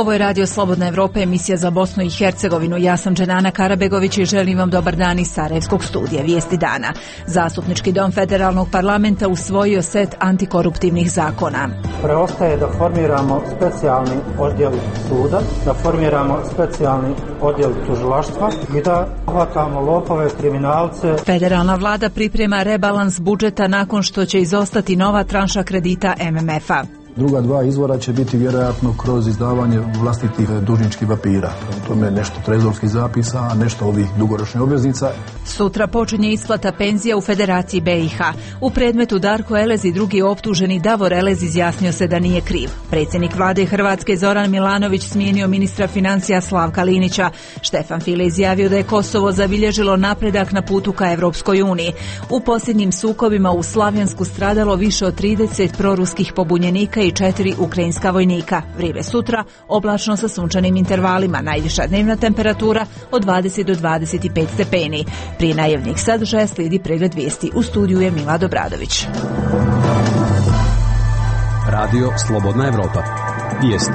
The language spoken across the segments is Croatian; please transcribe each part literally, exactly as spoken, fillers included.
Ovo je Radio Slobodna Evropa, emisija za Bosnu i Hercegovinu. Ja sam Dženana Karabegović i želim vam dobar dan iz Sarajevskog studija. Vijesti dana. Zastupnički dom Federalnog parlamenta usvojio set antikoruptivnih zakona. Preostaje da formiramo specijalni odjel suda, da formiramo specijalni odjel tužilaštva i da hvatamo lopove, kriminalce. Federalna vlada priprema rebalans budžeta nakon što će izostati nova tranša kredita M M F-a. Druga dva izvora će biti vjerojatno kroz izdavanje vlastitih dužničkih papira. To je nešto trezorskih zapisa, a nešto ovih dugoročnih obveznica. Sutra počinje isplata penzija u Federaciji B i H. U predmetu Darko Elez i drugi optuženi Davor Elez izjasnio se da nije kriv. Predsjednik vlade Hrvatske Zoran Milanović smijenio ministra financija Slavka Linića. Štefan File izjavio da je Kosovo zabilježilo napredak na putu ka Evropskoj uniji. U posljednjim sukobima u Slavjansku stradalo više od trideset proruskih pobunjenika i četiri ukrajinska vojnika. Vrijeme sutra oblačno sa sunčanim intervalima, najviša dnevna temperatura od dvadeset do dvadeset pet stepeni. Prije najavnih sadržaja slijedi pregled vijesti. U studiju je Milad Obradović. Radio Slobodna Evropa. Vijesti.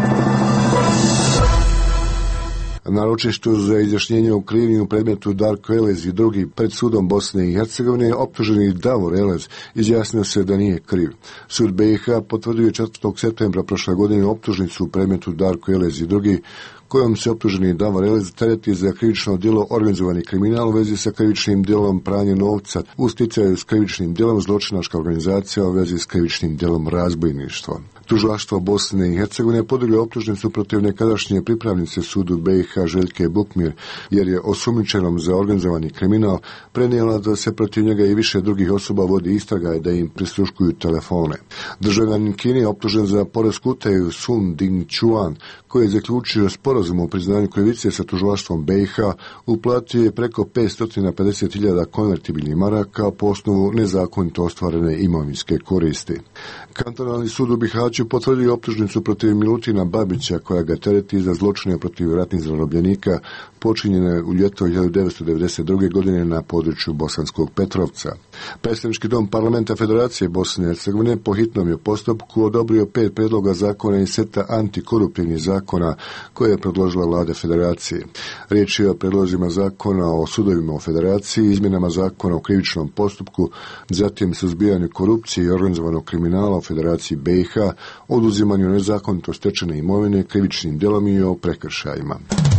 Na ročištu za izjašnjenje o krivnji u predmetu Darko Elez i drugi pred sudom Bosne i Hercegovine optuženi Davor Elez izjasnio se da nije kriv. Sud B i H potvrdio je četvrtog septembra prošle godine optužnicu u predmetu Darko Elez i drugi kojom se optuženi Davor Elez tereti za krivično djelo organizovani kriminal u vezi sa krivičnim djelom pranje novca, u sticaju s krivičnim djelom zločinačka organizacija u vezi s krivičnim djelom razbojništva. Tužilaštvo Bosne i Hercegovine podiglo optužnicu protiv nekadašnje pripravnice sudu B i H Željke Bukmir, jer je osumnjičenom za organizovani kriminal prenijela da se protiv njega i više drugih osoba vodi istraga i da im prisluškuju telefone. Državljanin Kine je optužen za poresku utaju Sun Ding Chuan, koji je zaključio sporazum o priznanju krivice sa tužilaštvom B i H, uplatio je preko petsto pedeset hiljada konvertibilnih maraka po osnovu nezakonito ostvarene imovinske koristi. Kantonalni sud u Bihaću potvrdio optužnicu protiv Milutina Babića, koja ga tereti za zločine protiv ratnih zarobljenika počinjene u ljeto hiljadu devetsto devedeset druge. godine na području Bosanskog Petrovca. Predstavnički dom parlamenta Federacije Bosne i Hercegovine po hitnom je postupku odobrio pet predloga zakona i seta antikoruptivnih zakona koje je predložila vlada Federacije. Riječ je o predlozima zakona o sudovima u Federaciji, izmjenama zakona o krivičnom postupku, zatim suzbijanju korupcije i organizovanog kriminala u Federaciji B i H, oduzimanju nezakonito stečene imovine, krivičnim djelom i o prekršajima.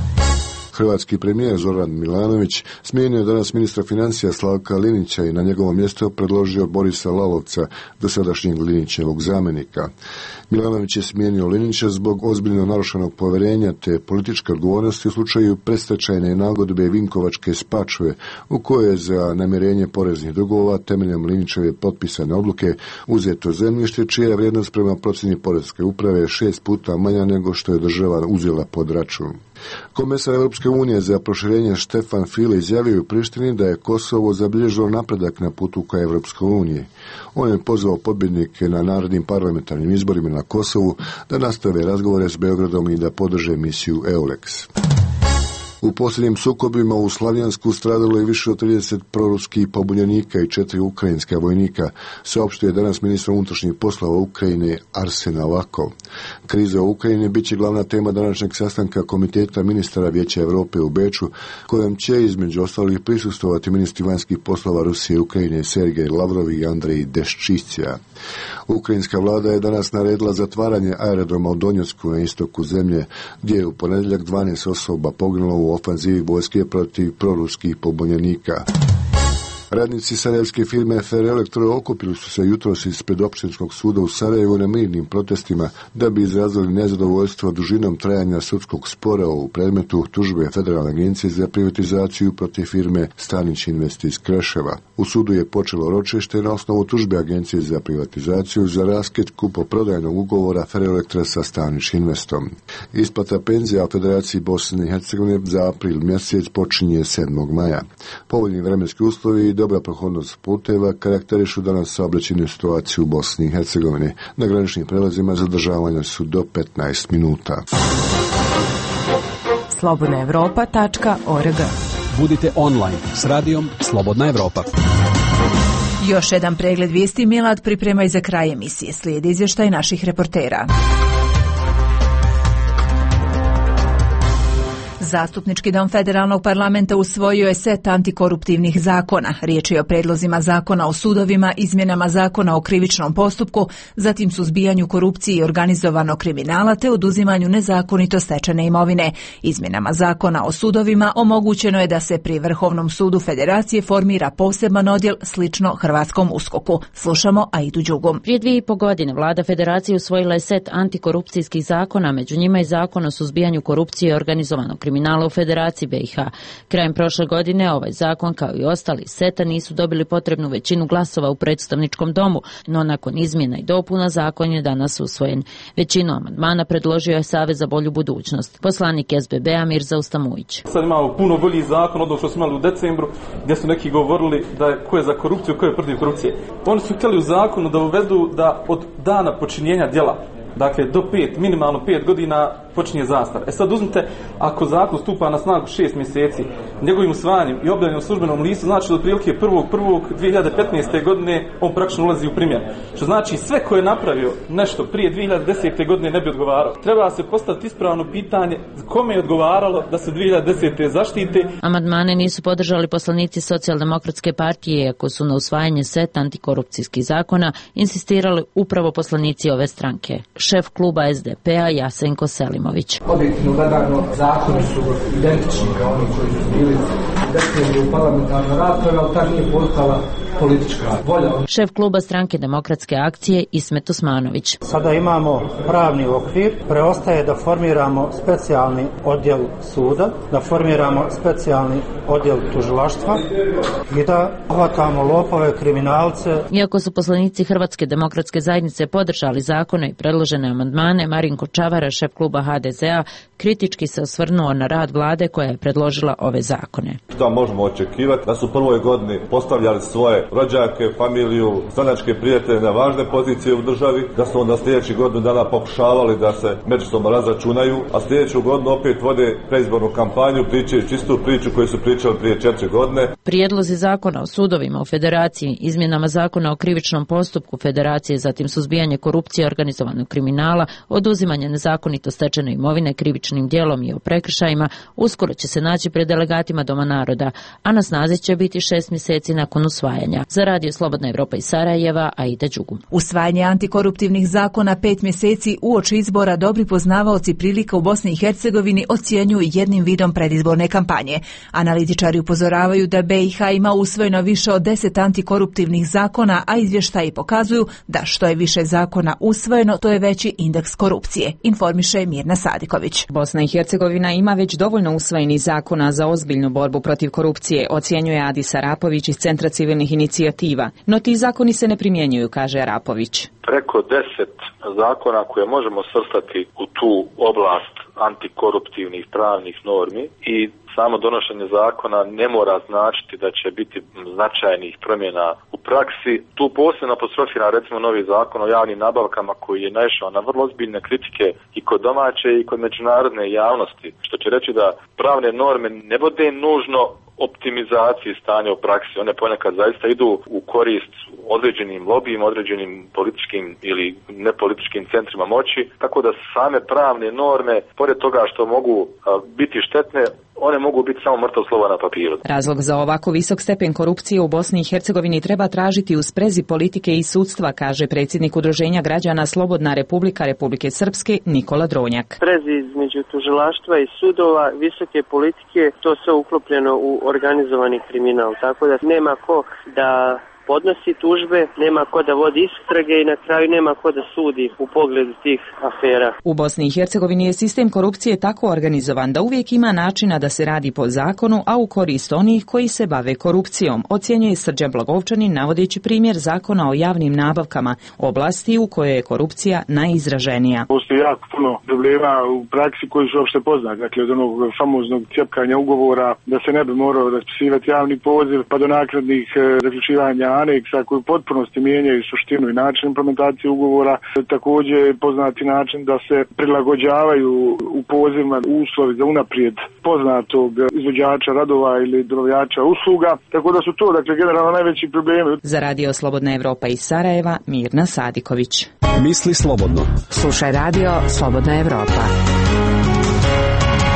Hrvatski premijer Zoran Milanović smijenio danas ministra financija Slavka Linića i na njegovo mjesto predložio Borisa Lalovca, dosadašnjeg Linićevog zamjenika. Milanović je smijenio Linića zbog ozbiljno narušenog povjerenja te političke odgovornosti u slučaju predstečajne nagodbe Vinkovačke Spačve, u kojoj je za namirenje poreznih dugova temeljem Linićeve potpisane odluke uzeto zemljište, čija je vrijednost prema procjeni Poreske uprave šest puta manja nego što je država uzela pod račun. Komesar Europske unije za proširenje Štefan File izjavio u Prištini da je Kosovo zabilježilo napredak na putu ka Europskoj uniji. On je pozvao pobjednike na narednim parlamentarnim izborima na Kosovu da nastave razgovore s Beogradom i da podrže misiju EULEX. U posljednjim sukobima u Slavjansku stradalo je više od trideset proruskih pobunjenika i četiri ukrajinska vojnika, saopštio je danas ministar unutrašnjih poslova Ukrajine Arsen Avakov. Kriza u Ukrajini bit će glavna tema današnjeg sastanka Komiteta ministara Vijeća Europe u Beču, kojem će između ostalih prisustvovati ministri vanjskih poslova Rusije i Ukrajine Sergej Lavrov i Andrej Deščicija. Ukrajinska vlada je danas naredila zatvaranje aerodroma u Donjecku na istoku zemlje, gdje je u ponedjeljak dvanaest osoba poginulo u ofanzivi vojske protiv proruskih pobunjenika. Radnici sarajevske firme Ferroelektro okupili su se jutros ispred općinskog suda u Sarajevu na mirnim protestima da bi izrazili nezadovoljstvo dužinom trajanja sudskog spora u predmetu tužbe Federalne agencije za privatizaciju protiv firme Stanić Invest iz Kreševa. U sudu je počelo ročište na osnovu tužbe agencije za privatizaciju za raskid kupoprodajnog ugovora Ferroelektra sa Stanić Investom. Isplata penzija u Federaciji Bosne i Hercegovine za april mjesec počinje sedmog maja. Povoljni vremenski uslovi i dobra prohodnost puteva karakterišu danas saobraćajnu situaciju u Bosni i Hercegovini. Na graničnim prelazima zadržavanja su do petnaest minuta. slobodna evropa tačka org. Budite online s radijom Slobodna Evropa. Još jedan pregled vijesti Milad priprema i za kraj emisije. Slijedi izvještaj naših reportera. Zastupnički dom Federalnog parlamenta usvojio je set antikoruptivnih zakona. Riječ je o predlozima zakona o sudovima, izmjenama zakona o krivičnom postupku, zatim suzbijanju korupcije i organizovanog kriminala te oduzimanju nezakonito stečene imovine. Izmjenama zakona o sudovima omogućeno je da se pri Vrhovnom sudu Federacije formira poseban odjel slično hrvatskom uskoku. Slušamo Aidu Đugum. Prije dvije i po godine vlada Federacije usvojila je set antikorupcijskih zakona, među njima i zakon o suzbijanju korupcije i organizovanog kriminala u Federaciji B i H. Krajem prošle godine ovaj zakon kao i ostali seta nisu dobili potrebnu većinu glasova u predstavničkom domu, no nakon izmjena i dopuna zakon je danas usvojen. Većinu amandmana predložio je Savez za bolju budućnost. Poslanik S B B-a Mirza Ustamujić. Sad imamo puno bolji zakon od ovog što smo imali u decembru, gdje su neki govorili da je ko je za korupciju, ko je protiv korupcije. Oni su htjeli u zakonu da uvedu da od dana počinjenja djela, dakle do pet, minimalno pet godina počinje zastara. E sad uzmite, ako zakon stupa na snagu šest mjeseci, njegovim usvajanjem i objavljanjem u službenom listu, znači da otprilike prvog prvog dvije hiljade petnaeste. godine on praktično ulazi u primjenu. Što znači sve ko je napravio nešto prije dvije hiljade desete. godine ne bi odgovarao. Treba se postaviti ispravno pitanje kome je odgovaralo da se dvije hiljade desete. zaštite. Amandmane nisu podržali poslanici Socijaldemokratske partije, iako su na usvajanje seta antikorupcijskih zakona insistirali upravo poslanici ove stranke. Šef kluba S D P-a Jasenko Selimović. Objektivno gledano, zakoni su identični kao oni koji su bili u parlamentarnoj raspravi, ali tad nije postala politička volja. Šef kluba stranke Demokratske akcije Ismet Osmanović. Sada imamo pravni okvir, preostaje da formiramo specijalni odjel suda, da formiramo specijalni odjel tužilaštva i da hvatamo lopove, kriminalce. Iako su poslanici Hrvatske demokratske zajednice podržali zakone i predložene amandmane, Marinko Čavara, šef kluba H D Z-a, kritički se osvrnuo na rad vlade koja je predložila ove zakone. Šta možemo očekivati? Da su u prvoj godini postavljali svoje rođake, familiju, stranačke prijatelje na važne pozicije u državi, da su onda sljedećih godinu dana pokušavali da se međusobno razračunaju, a sljedeću godinu opet vode predizbornu kampanju, pričaju čistu priču koju su pričali prije četiri godine. Prijedlozi zakona o sudovima u Federaciji, izmjenama zakona o krivičnom postupku Federacije, zatim suzbijanje korupcije i organizovanog kriminala, oduzimanje nezakonito stečene imovine krivičnim djelom i o prekršajima, uskoro će se naći pred delegatima Doma naroda, a na snazi će biti šest mjeseci nakon usvajanja. Za Radio Slobodna Evropa iz Sarajeva, Aida Đugum. Usvajanje antikoruptivnih zakona pet mjeseci uoči izbora dobri poznavaoci prilika u Bosni i Hercegovini ocjenjuju jednim vidom predizborne kampanje. Analitičari upozoravaju da B i H ima usvojeno više od deset antikoruptivnih zakona, a izvještaji pokazuju da što je više zakona usvojeno, to je veći indeks korupcije, informiše Mirna Sadiković. Bosna i Hercegovina ima već dovoljno usvojenih zakona za ozbiljnu borbu protiv korupcije, ocjenjuje Adis Arapović iz Centra civilnih inicijativa. No ti zakoni se ne primjenjuju, kaže Arapović. Preko deset zakona koje možemo svrstati u tu oblast antikoruptivnih pravnih normi i samo donošenje zakona ne mora značiti da će biti značajnih promjena u praksi. Tu posebno apostrofira recimo novi zakon o javnim nabavkama koji je naišao na vrlo ozbiljne kritike i kod domaće i kod međunarodne javnosti, što će reći da pravne norme ne vode nužno optimizaciji stanja u praksi. One ponekad zaista idu u korist određenim lobijima, određenim političkim ili nepolitičkim centrima moći, tako da same pravne norme, pored toga što mogu a, biti štetne, one mogu biti samo mrtvo slovo na papiru. Razlog za ovako visok stepen korupcije u Bosni i Hercegovini treba tražiti u sprezi politike i sudstva, kaže predsjednik Udruženja građana Slobodna Republika Republike Srpske Nikola Dronjak. Sprezi između tužilaštva i sudova, visoke politike, to sve uklopljeno u organizovani kriminal, tako da nema ko da podnosi tužbe, nema ko da vodi istrage i na kraju nema ko da sudi u pogledu tih afera. U Bosni i Hercegovini je sistem korupcije tako organizovan da uvijek ima načina da se radi po zakonu, a u korist onih koji se bave korupcijom, ocjenjuje Srđan Blagovčanin navodeći primjer zakona o javnim nabavkama, oblasti u kojoj je korupcija najizraženija. Postoji jako puno problema u praksi koji su opšte poznati, dakle od onog famoznog cjepkanja ugovora da se ne bi morao raspisivati javni poziv, pa do naknadnih zaključivanja aneksa koji u potpunosti mijenjaju suštinu i način implementacije ugovora. Također poznati način da se prilagođavaju u pozivima uslovi za unaprijed poznatog izvođača radova ili dobavljača usluga. Tako da su to, dakle, generalno najveći problemi. Za Radio Slobodna Evropa iz Sarajeva, Mirna Sadiković. Misli slobodno. Slušaj Radio Slobodna Evropa.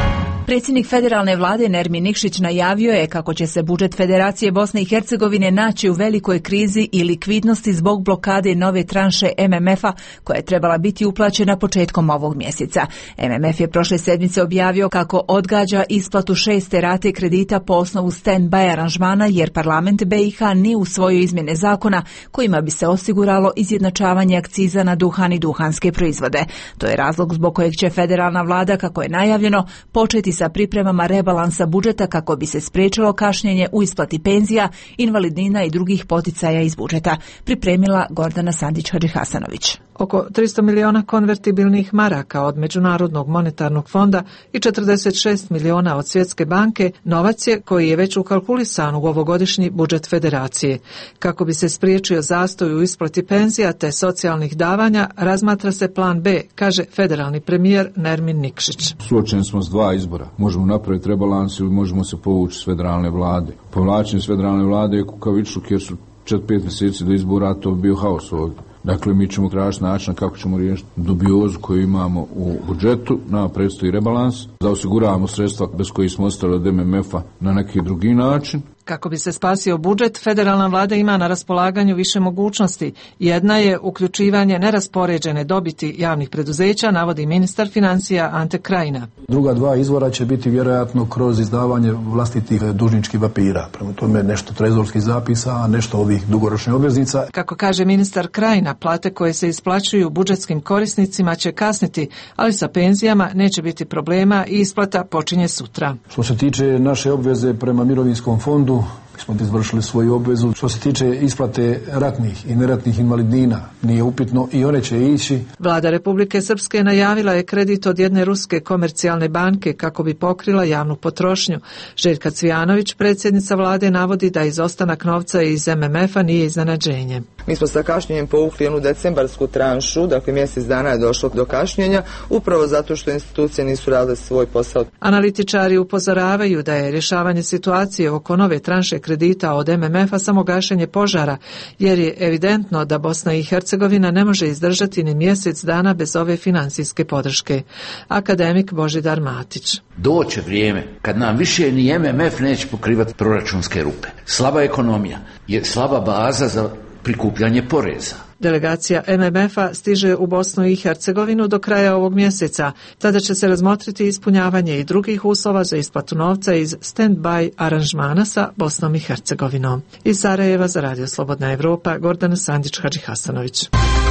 Predsjednik federalne vlade Nermin Nikšić najavio je kako će se budžet Federacije Bosne i Hercegovine naći u velikoj krizi i likvidnosti zbog blokade nove tranše M M F-a koja je trebala biti uplaćena početkom ovog mjeseca. M M F je prošle sedmice objavio kako odgađa isplatu šeste rate kredita po osnovu stand-by aranžmana jer parlament B i H nije usvojio izmjene zakona kojima bi se osiguralo izjednačavanje akciza na duhan i duhanske proizvode. To je razlog zbog kojeg će federalna vlada, kako je najavljeno, početi sa pripremama rebalansa budžeta kako bi se spriječilo kašnjenje u isplati penzija, invalidnina i drugih poticaja iz budžeta. Pripremila Gordana Sandić-Hadžihasanović. Oko tristo miliona konvertibilnih maraka od Međunarodnog monetarnog fonda i četrdeset šest miliona od Svjetske banke novac je koji je već ukalkulisan u ovogodišnji budžet Federacije. Kako bi se spriječio zastoj u isplati penzija te socijalnih davanja, razmatra se plan B, kaže federalni premijer Nermin Nikšić. Suočeni smo s dva izbora. Možemo napraviti rebalans ili možemo se povući s federalne vlade. Povlačenje s federalne vlade je kukavičluk jer su četiri pet mjeseci do izbora, to bi bio haos ovdje. Dakle, mi ćemo tražiti način kako ćemo riješiti dubiozu koju imamo u budžetu, nama predstoji rebalans, da osiguravamo sredstva bez kojih smo ostali od M M F-a na neki drugi način. Kako bi se spasio budžet, federalna vlada ima na raspolaganju više mogućnosti. Jedna je uključivanje neraspoređene dobiti javnih preduzeća, navodi ministar financija Ante Krajina. Druga dva izvora će biti vjerojatno kroz izdavanje vlastitih dužničkih papira. Prema tome nešto trezorskih zapisa, a nešto ovih dugoročnih obveznica. Kako kaže ministar Krajina, plate koje se isplaćuju budžetskim korisnicima će kasniti, ali sa penzijama neće biti problema i isplata počinje sutra. Što se tiče naše obveze prema mirovinskom fondu, mi smo izvršili svoju obvezu. Što se tiče isplate ratnih i neratnih invalidnina, nije upitno i one će ići. Vlada Republike Srpske najavila je kredit od jedne ruske komercijalne banke kako bi pokrila javnu potrošnju. Željka Cvijanović, predsjednica vlade, navodi da izostanak novca iz M M F-a nije iznenađenje. Mi smo sa kašnjenjem povukli jednu decembarsku tranšu, dakle mjesec dana je došlo do kašnjenja, upravo zato što institucije nisu radile svoj posao. Analitičari upozoravaju da je rješavanje situacije oko nove tranše kredita od M M F-a samo gašenje požara, jer je evidentno da Bosna i Hercegovina ne može izdržati ni mjesec dana bez ove financijske podrške. Akademik Božidar Matić. Doće vrijeme kad nam više ni M M F neće pokrivati proračunske rupe. Slaba ekonomija je slaba baza za prikupljanje poreza. Delegacija M M F-a stiže u Bosnu i Hercegovinu do kraja ovog mjeseca. Tada će se razmotriti ispunjavanje i drugih uslova za isplatu novca iz stand-by aranžmana sa Bosnom i Hercegovinom. Iz Sarajeva za Radio Slobodna Evropa, Gordana Sandić-Hadžihasanović.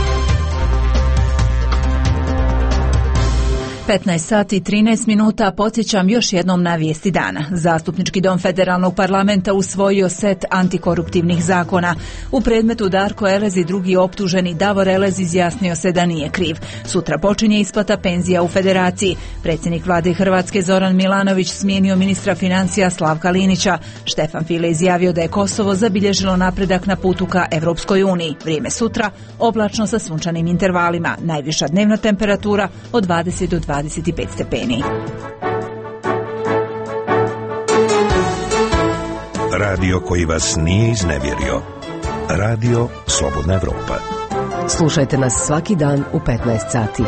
petnaest sati i trinaest minuta, podsjećam još jednom na vijesti dana. Zastupnički dom federalnog parlamenta usvojio set antikoruptivnih zakona. U predmetu Darko Elez i drugi optuženi Davor Elez izjasnio se da nije kriv. Sutra počinje isplata penzija u federaciji. Predsjednik vlade Hrvatske Zoran Milanović smijenio ministra financija Slavka Linića. Štefan File izjavio da je Kosovo zabilježilo napredak na putu ka Evropskoj uniji. Vrijeme sutra oblačno sa sunčanim intervalima. Najviša dnevna temperatura od dvadeset do dvadeset pet stepeni. Radio koji vas nije iznevjerio. Radio Slobodna Evropa. Slušajte nas svaki dan u petnaest sati.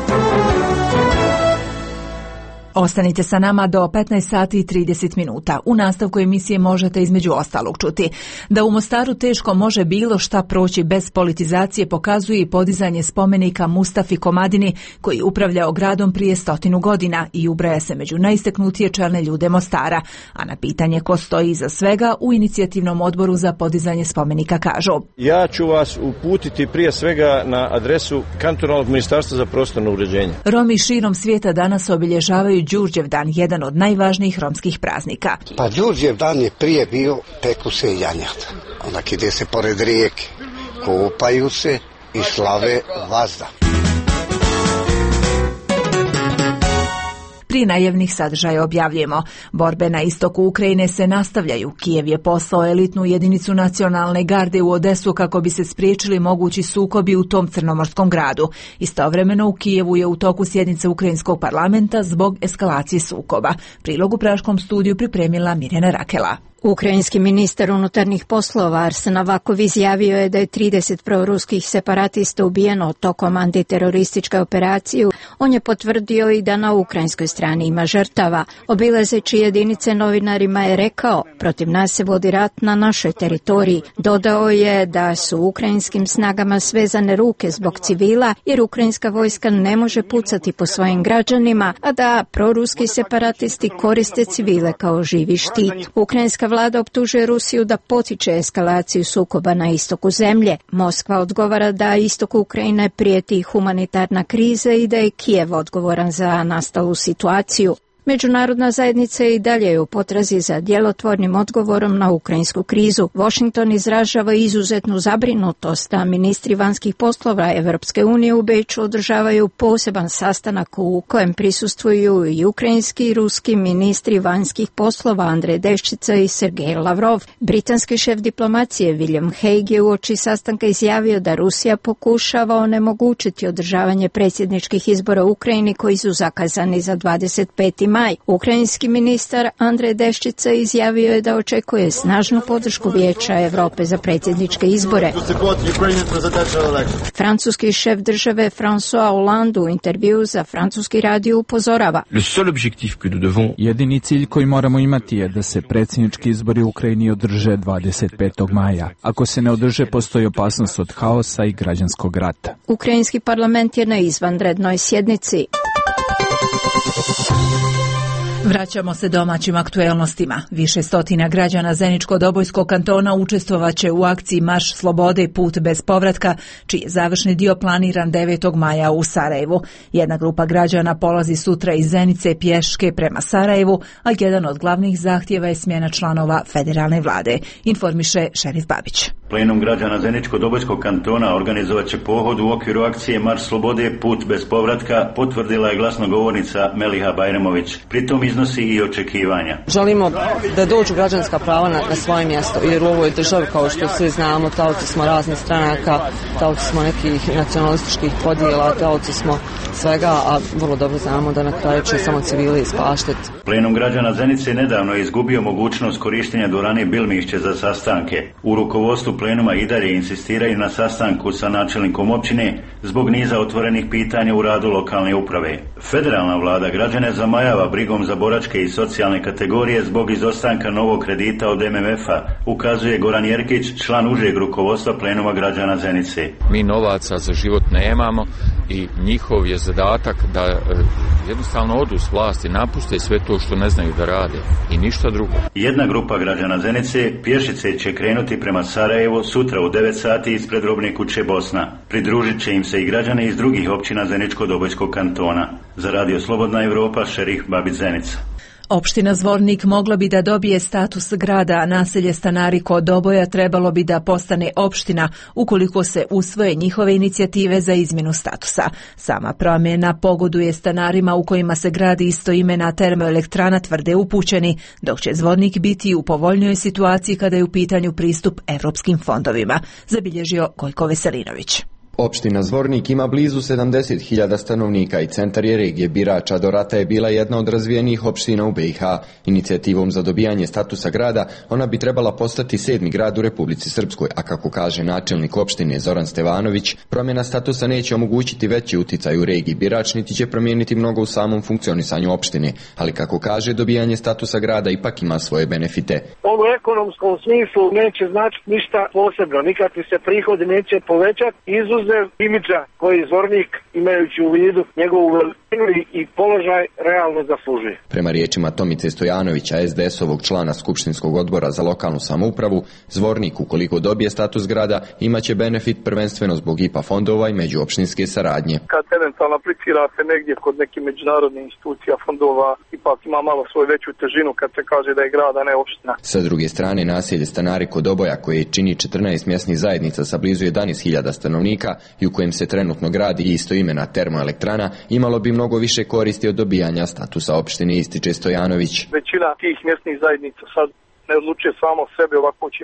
Ostanite sa nama do petnaest sati i trideset minuta. U nastavku emisije možete između ostalog čuti da u Mostaru teško može bilo šta proći bez politizacije, pokazuje i podizanje spomenika Mustafi Komadini koji je upravljao gradom prije stotinu godina i ubraja se među najistaknutije čelne ljude Mostara. A na pitanje ko stoji iza svega, u inicijativnom odboru za podizanje spomenika kažu: Ja ću vas uputiti prije svega na adresu kantonalnog ministarstva za prostorno uređenje. Romi širom svijeta danas obilježavaju Đurđevdan, jedan od najvažnijih romskih praznika. Pa Đurđevdan je prije bio peku se janjad. Onak ide se pored rijeke, kopaju se i slave vazda. Prije najavnih sadržaja objavljujemo. Borbe na istoku Ukrajine se nastavljaju. Kijev je poslao elitnu jedinicu nacionalne garde u Odesu kako bi se spriječili mogući sukobi u tom crnomorskom gradu. Istovremeno u Kijevu je u toku sjednice Ukrajinskog parlamenta zbog eskalacije sukoba. Prilog u Praškom studiju pripremila Mirjana Rakela. Ukrajinski ministar unutarnjih poslova Arsen Avakov izjavio je da je trideset proruskih separatista ubijeno tokom antiterorističke operacije. On je potvrdio i da na ukrajinskoj strani ima žrtava. Obilazeći jedinice novinarima je rekao, protiv nas se vodi rat na našoj teritoriji. Dodao je da su ukrajinskim snagama svezane ruke zbog civila, jer ukrajinska vojska ne može pucati po svojim građanima, a da proruski separatisti koriste civile kao živi štit. Ukrajinska vlada optužuje Rusiju da potiče eskalaciju sukoba na istoku zemlje. Moskva odgovara da istoku Ukrajine prijeti humanitarna kriza i da je Kijev odgovoran za nastalu situaciju. Međunarodna zajednica i dalje je u potrazi za djelotvornim odgovorom na ukrajinsku krizu. Washington izražava izuzetnu zabrinutost, a ministri vanjskih poslova Evropske unije u Beču održavaju poseban sastanak u kojem prisustvuju i ukrajinski i ruski ministri vanjskih poslova Andrej Deščica i Sergej Lavrov. Britanski šef diplomacije William Hague je uoči sastanka izjavio da Rusija pokušava onemogućiti održavanje predsjedničkih izbora u Ukrajini koji su zakazani za dvadeset peti maj. Ukrajinski ministar Andrej Deščica izjavio je da očekuje snažnu podršku Vijeća Europe za predsjedničke izbore. Francuski šef države François Hollande u intervju za francuski radio upozorava. Jedini cilj koji moramo imati je da se predsjednički izbori u Ukrajini održe dvadeset petog maja. Ako se ne održe, postoji opasnost od haosa i građanskog rata. Ukrajinski parlament je na izvanrednoj sjednici. Vraćamo se domaćim aktuelnostima. Više stotina građana Zeničko-Dobojskog kantona učestvovaće u akciji Marš slobode put bez povratka, čiji je završni dio planiran devetog maja u Sarajevu. Jedna grupa građana polazi sutra iz Zenice pješke prema Sarajevu, a jedan od glavnih zahtjeva je smjena članova federalne vlade, informiše Šerif Babić. Plenum građana Zeničko-Dobojskog kantona organizovat će pohod u okviru akcije Marš slobode put bez povratka, potvrdila je glasnogovornica Meliha Bajremović. Pritom iznosi i očekivanja. Želimo da dođu građanska prava na, na svoje mjesto, jer u ovoj državi, kao što svi znamo, taoci smo raznih stranaka, taoci smo nekih nacionalističkih podjela, taoci smo svega, a vrlo dobro znamo da na kraju će samo civili ispaštati. Plenum građana Zenice nedavno je izgubio mogućnost korištenja dvorane Bilmišće za sastanke. U rukovodstvu plenuma i dalje insistiraju na sastanku sa načelnikom općine zbog niza otvorenih pitanja u radu lokalne uprave. Federalna vlada građane zamajava brigom za boračke i socijalne kategorije zbog izostanka novog kredita od M M F-a, ukazuje Goran Jerkić, član užeg rukovodstva plenuma građana Zenice. Mi novaca za život nemamo i njihov je zadatak da e, jednostavno odu s vlasti, napuste sve to što ne znaju da rade i ništa drugo. Jedna grupa građana Zenice pješice će krenuti prema Sarajevu sutra u devet sati ispred robne kuće Bosna. Pridružit će im se i građani iz drugih općina Zeničko-Dobojskog kantona. Za Radio Slobodna Evropa, Šerif Babić, Zenica. Opština Zvornik mogla bi da dobije status grada, a naselje Stanari kod Doboja trebalo bi da postane opština ukoliko se usvoje njihove inicijative za izmjenu statusa. Sama promjena pogoduje stanarima u kojima se gradi istoimena termoelektrana, tvrde upućeni, dok će Zvornik biti u povoljnijoj situaciji kada je u pitanju pristup evropskim fondovima, zabilježio Gojko Veselinović. Opština Zvornik ima blizu sedamdeset hiljada stanovnika i centar je regije birača. Do rata je bila jedna od razvijenijih opština u B i H. Inicijativom za dobijanje statusa grada ona bi trebala postati sedmi grad u Republici Srpskoj, a kako kaže načelnik opštine Zoran Stevanović, promjena statusa neće omogućiti veći uticaj u regiji birač, niti će promijeniti mnogo u samom funkcionisanju opštine, ali kako kaže, dobijanje statusa grada ipak ima svoje benefite. U ekonomskom smislu neće značiti ništa posebno, nikakvi se prihodi neće povećati, izuz imidža koji Zvornik, imajući u vidu njegovu veličinu i položaj, realno zaslužuje. Prema riječima Tomice Stojanovića, S D S-ovog člana Skupštinskog odbora za lokalnu samoupravu, Zvornik, ukoliko dobije status grada, imaće benefit prvenstveno zbog I P A fondova i međuopštinske saradnje. Kad eventualno aplicirate negdje kod nekih međunarodnih institucija fondova, ipak ima malo svoju veću težinu kad se kaže da je grad, a ne opština. Sa druge strane, naselje Stanari kod Doboja, koje čini četrnaest mjesnih zajednica sa blizu jedanaest hiljada stanovnika i u kojem se trenutno gradi istoimena termoelektrana, imalo bi mnogo više koristi od dobijanja statusa opštine, ističe Stojanović. Većina tih mjesnih zajednica sad ne odlučuje samo o sebi, ovako će imati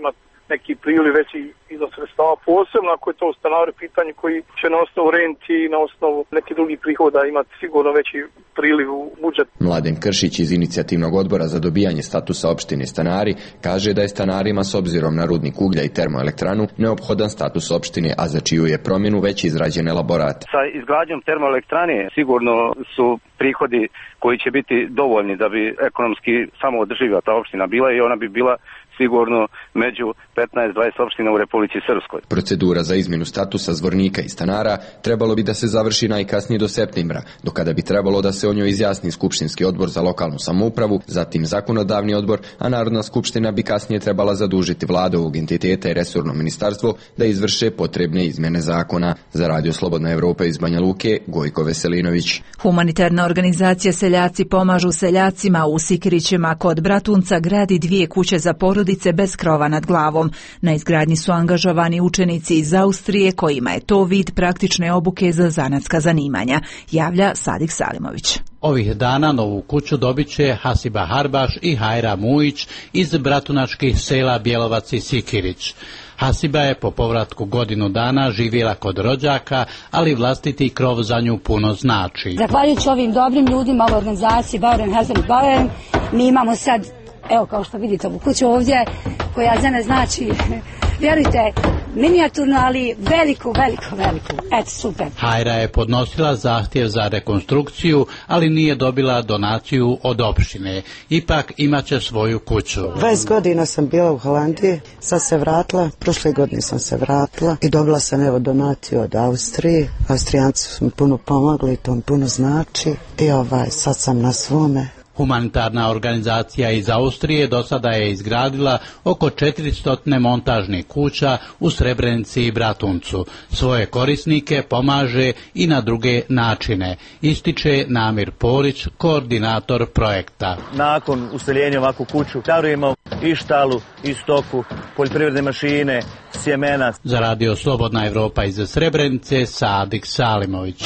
neki priliv veći iznos sredstava, posebno ako je to stanari pitanje koji će na osnovu renti i na osnovu nekih drugih prihoda imati sigurno veći priliv u budžet. Mladen Kršić iz inicijativnog odbora za dobijanje statusa opštine stanari kaže da je stanarima s obzirom na rudnik uglja i termoelektranu neophodan status opštine, a za čiju je promjenu već izrađen elaborat. Sa izgradnjom termoelektrane sigurno su prihodi koji će biti dovoljni da bi ekonomski samo održiva ta opština bila i ona bi bila sigurno među petnaest do dvadeset opština u Republici Srpskoj. Procedura za izmjenu statusa zvornika i stanara trebalo bi da se završi najkasnije do septembra, do kada bi trebalo da se o njoj izjasni Skupštinski odbor za lokalnu samoupravu, zatim zakonodavni odbor, a Narodna skupština bi kasnije trebala zadužiti vladu ovog entiteta i resorno ministarstvo da izvrše potrebne izmjene zakona. Za Radio Slobodna Evropa iz Banja Luke, Gojko Veselinović. Humanitarna organizacija Seljaci pomažu seljacima u Sikirićima kod Bratunca gradi dvije kuće za porodice bez krova nad glavom. Na izgradnji su angažovani učenici iz Austrije kojima je to vid praktične obuke za zanatska zanimanja, javlja Sadik Salimović. Ovih dana novu kuću dobit će Hasiba Harbaš i Hajra Mujić iz bratunačkih sela Bjelovac i Sikirić. Hasiba je po povratku godinu dana živjela kod rođaka, ali vlastiti krov za nju puno znači. Zahvaljujući ovim dobrim ljudima, ovoj organizaciji Bauren Hazen Bauren, mi imamo sad, evo kao što vidite ovu kuću ovdje, koja za ne znači, vjerujte, minijaturno, ali veliku, veliku, veliku. Eto, super. Hajra je podnosila zahtjev za rekonstrukciju, ali nije dobila donaciju od opštine. Ipak imaće svoju kuću. dvadeset godina sam bila u Holandiji, sad se vratila, prošle godine sam se vratila i dobila sam evo donaciju od Austrije. Austrijanci su mi puno pomogli, to mi puno znači i ovaj, sad sam na svome. Humanitarna organizacija iz Austrije do sada je izgradila oko četiristo montažnih kuća u Srebrenici i Bratuncu. Svoje korisnike pomaže i na druge načine, ističe Namir Porić, koordinator projekta. Nakon useljenja ovakvu kuću darujemo i štalu, i stoku, poljoprivredne mašine, sjemena. Za Radio Slobodna Evropa iz Srebrenice, Sadik Salimović.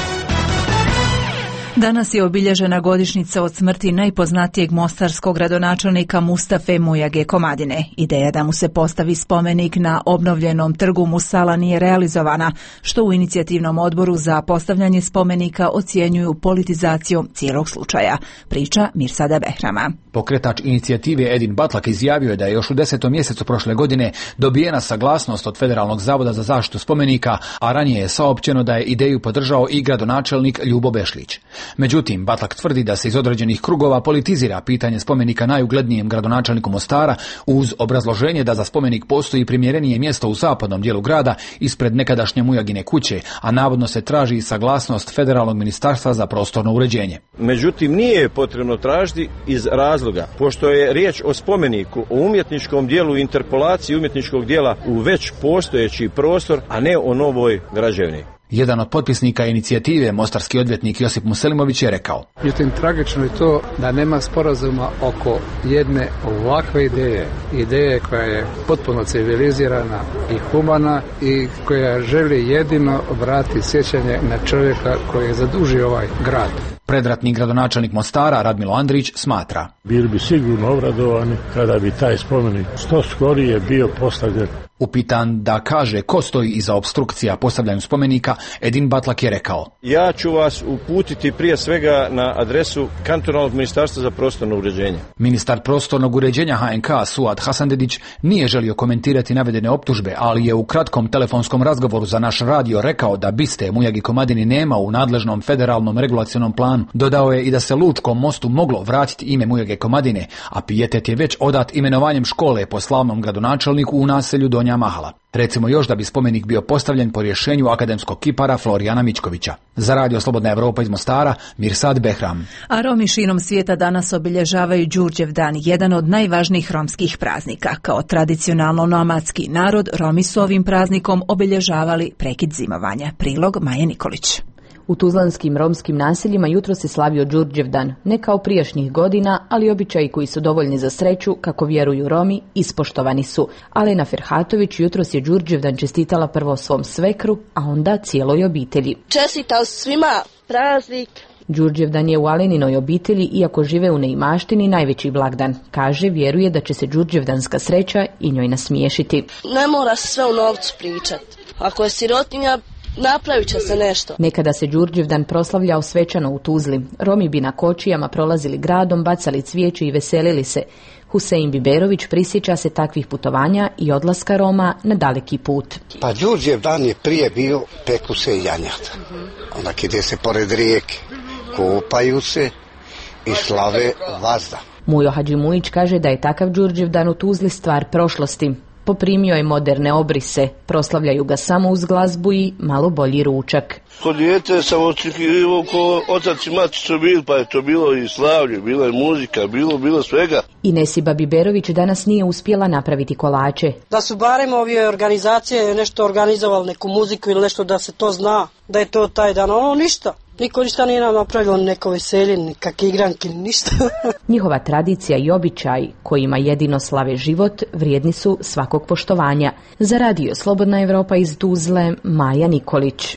Danas je obilježena godišnjica od smrti najpoznatijeg mostarskog gradonačelnika Mustafe Mujage Komadine. Ideja da mu se postavi spomenik na obnovljenom trgu Musala nije realizovana, što u inicijativnom odboru za postavljanje spomenika ocjenjuju politizacijom cijelog slučaja. Priča Mirsada Behrama. Pokretač inicijative Edin Batlak izjavio je da je još u desetom mjesecu prošle godine dobijena saglasnost od Federalnog zavoda za zaštitu spomenika, a ranije je saopćeno da je ideju podržao i gradonačelnik Ljubo Bešlić. Međutim, Batlak tvrdi da se iz određenih krugova politizira pitanje spomenika najuglednijem gradonačelniku Mostara uz obrazloženje da za spomenik postoji primjerenije mjesto u zapadnom dijelu grada ispred nekadašnje Mujagine kuće, a navodno se traži saglasnost Federalnog ministarstva za prostorno uređenje. Međutim, nije potrebno tražiti iz razloga, pošto je riječ o spomeniku, o umjetničkom dijelu, interpolaciji umjetničkog dijela u već postojeći prostor, a ne o novoj građevini. Jedan od potpisnika inicijative, mostarski odvjetnik Josip Muselimović, je rekao: Međutim, tragično je to da nema sporazuma oko jedne ovakve ideje. Ideje koja je potpuno civilizirana i humana i koja želi jedino vratiti sjećanje na čovjeka koji je zadužio ovaj grad. Predratni gradonačelnik Mostara, Radmilo Andrić, smatra: Bili bi sigurno obradovani kada bi taj spomenik što skorije bio postavljen. Upitan da kaže ko stoji iza opstrukcija postavljanju spomenika, Edin Batlak je rekao: Ja ću vas uputiti prije svega na adresu kantonalnog ministarstva za prostorno uređenje. Ministar prostornog uređenja H N K Suad Hasandedić nije želio komentirati navedene optužbe, ali je u kratkom telefonskom razgovoru za naš radio rekao da biste Mujagi Komadini nema u nadležnom federalnom regulacionom planu. Dodao je i da se Lučkom mostu moglo vratiti ime Mujage Komadine, a pijetet je već odat imenovanjem škole po slavnom gradonačelniku u naselju Donja Mahala. Recimo još da bi spomenik bio postavljen po rješenju akademskog kipara Florijana Mičkovića. Za Radio Slobodna Evropa iz Mostara, Mirsad Behram. A Romi širom svijeta danas obilježavaju Đurđev dan, jedan od najvažnijih romskih praznika. Kao tradicionalno nomadski narod, Romi su ovim praznikom obilježavali prekid zimovanja. Prilog Maje Nikolić. U tuzlanskim romskim naseljima jutro se slavio Đurđev dan, ne kao prijašnjih godina, ali običaji koji su dovoljni za sreću, kako vjeruju Romi, ispoštovani su. Alena Ferhatović jutros je Đurđev dan čestitala prvo svom svekru, a onda cijeloj obitelji. Čestitao svima praznik Đurđevdan je u Aleninoj obitelji, iako žive u neimaštini, najveći blagdan. Kaže, vjeruje da će se Đurđevdanska sreća i njoj nasmiješiti. Ne mora se sve u novcu pričati. Ako je sirotinja, napravit će se nešto. Nekada se Đurđevdan proslavljao svečano u Tuzli. Romi bi na kočijama prolazili gradom, bacali cvijeće i veselili se. Husein Biberović prisjeća se takvih putovanja i odlaska Roma na daleki put. Pa Đurđevdan je prije bio peku se janjata. Onak ide se pored rijeke, kopaju se i slave vazda. Mujo Hadžimulić kaže da je takav Đurđevdan u Tuzli stvar prošlosti. Poprimio je moderne obrise, proslavljaju ga samo uz glazbu i malo bolji ručak. Kod dijete sam očekivao ko otac i mati su bili, pa je to bilo i slavlje, bila je muzika, bilo, bilo svega. Inesiba Biberović danas nije uspjela napraviti kolače. Da su barem ove organizacije nešto organizovali, neku muziku ili nešto da se to zna, da je to taj dan, ono ništa. Niko ništa nije nam napravilo, neko veselje, nikak igranke, ništa. Njihova tradicija i običaj, kojima jedino slave život, vrijedni su svakog poštovanja. Za radio Slobodna Evropa iz Tuzle, Maja Nikolić.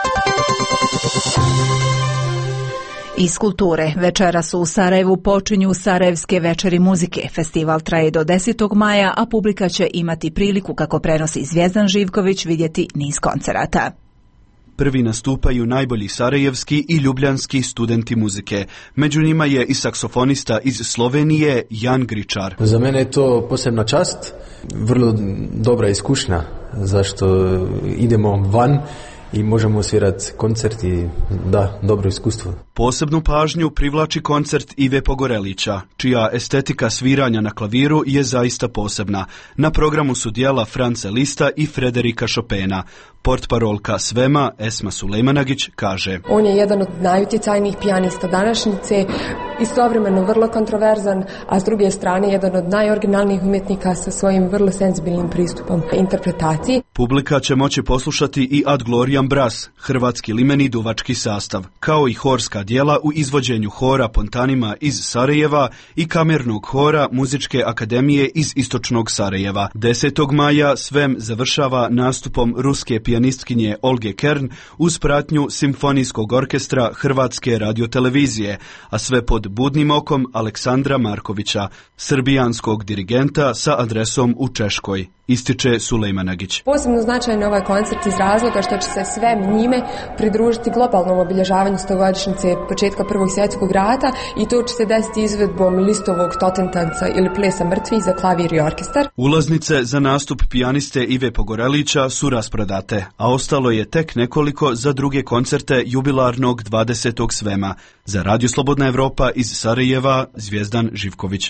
Iz kulture. Večeras u Sarajevu počinju Sarajevske večeri muzike. Festival traje do desetog maja, a publika će imati priliku, kako prenosi Zvjezdan Živković, vidjeti niz koncerata. Prvi nastupaju najbolji sarajevski i ljubljanski studenti muzike. Među njima je i saksofonista iz Slovenije Jan Gričar. Za mene je to posebna čast, vrlo dobra iskušnja, zašto idemo van i možemo svirati koncert i da, dobro iskustvo. Posebnu pažnju privlači koncert Ive Pogorelića, čija estetika sviranja na klaviru je zaista posebna. Na programu su dijela Franca Lista i Frederika Chopina. Portparolka Svema, Esma Sulejmanagić, kaže: On je jedan od najutjecajnijih pijanista današnjice, istovremeno vrlo kontroverzan, a s druge strane jedan od najoriginalnijih umjetnika sa svojim vrlo senzibilnim pristupom interpretaciji. Publika će moći poslušati i Ad Gloriam Brass, hrvatski limeni duvački sastav, kao i horska djela u izvođenju hora Pontanima iz Sarajeva i kamernog hora Muzičke akademije iz istočnog Sarajeva. desetog maja Svem završava nastupom ruske pijanistkinje Olge Kern uz pratnju Simfonijskog orkestra Hrvatske radiotelevizije, a sve pod budnim okom Aleksandra Markovića, srbijanskog dirigenta sa adresom u Češkoj, ističe Sulejmanagić. Posebno značajan je ovaj koncert iz razloga što će se sve njime pridružiti globalnom obilježavanju stogodišnjice početka Prvog svjetskog rata i to će se desiti izvedbom Listovog Totentanca ili Plesa mrtvih za klavir i orkestar. Ulaznice za nastup pijaniste Ive Pogorelića su rasprodate, a ostalo je tek nekoliko za druge koncerte jubilarnog dvadesetog Svema. Za Radio Slobodna Evropa iz Sarajeva, Zvjezdan Živković.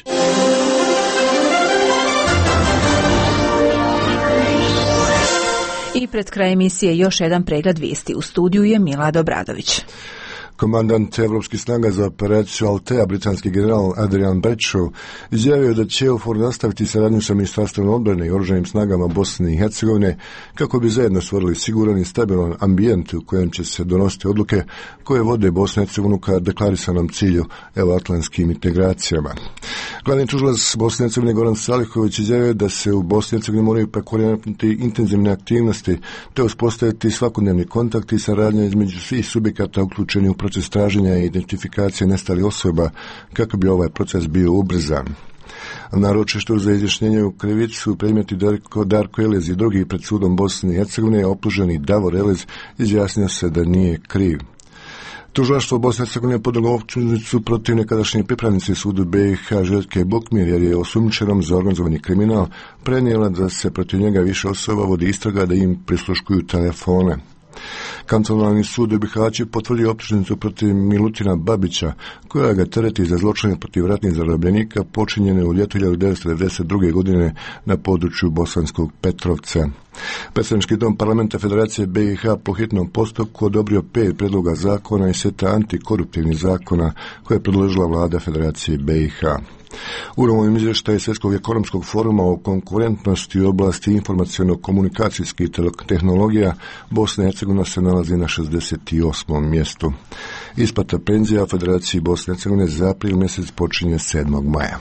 I pred kraj emisije još jedan pregled vijesti. U studiju je Milad Obradović. Komandant Evropskih snaga za operaciju Altea, britanski general Adrian Bradshaw, izjavio da će EUFOR nastaviti saradnju sa Ministarstvom odbrane i oružanim snagama Bosne i Hercegovine kako bi zajedno stvorili siguran i stabilan ambijent u kojem će se donositi odluke koje vode Bosnu i Hercegovinu ka deklarisanom cilju euroatlantskim integracijama. Glavni tužilac Bosne i Hercegovine Goran Salihović izjavio da se u Bosni i Hercegovini moraju prekorijentiti intenzivne aktivnosti te uspostaviti svakodnevni kontakt i saradnja između svih subjekata uključenih u proces traženja i identifikacije nestalih osoba kako bi ovaj proces bio ubrzan. Naročito za izjašnjenje u krivicu predmeti Darko, Darko Elez i drugi pred sudom Bosne i Hercegovine, optuženi Davor Elez izjasnio se da nije kriv. Tužilaštvo Bosne i Hercegovine podnijelo optužnicu protiv nekadašnje pripravnice sudu B i H Željke Bukmir jer je osumnjičenom za organizovani kriminal prenijela da se protiv njega više osoba vodi istraga da im prisluškuju telefone. Kantonalni sud u Bihaću potvrdio optužnicu protiv Milutina Babića, koja ga tereti za zločine protiv ratnih zarobljenika počinjene u ljetu hiljadu devetsto devedeset druge. godine na području Bosanskog Petrovca. Predstavnički dom parlamenta Federacije B i H po hitnom postupku odobrio pet predloga zakona i seta antikoruptivnih zakona koje je predložila vlada Federacije B i H. U novom izvještaju Svjetskog ekonomskog foruma o konkurentnosti u oblasti informaciono-komunikacijskih tehnologija Bosna i Hercegovina se nalazi na šezdeset osmom mjestu. Isplata penzija u Federaciji Bosne i Hercegovine za april mjesec počinje sedmog maja.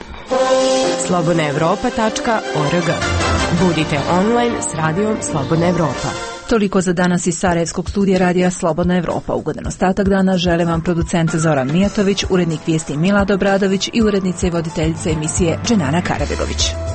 slobodna evropa tačka org. Budite online s radijom Slobodna Evropa. Toliko za danas iz Sarajevskog studija radija Slobodna Evropa. Ugodan ostatak dana žele vam producent Zoran Mijatović, urednik vijesti Milad Obradović i urednica i voditeljica emisije Dženana Karabegović.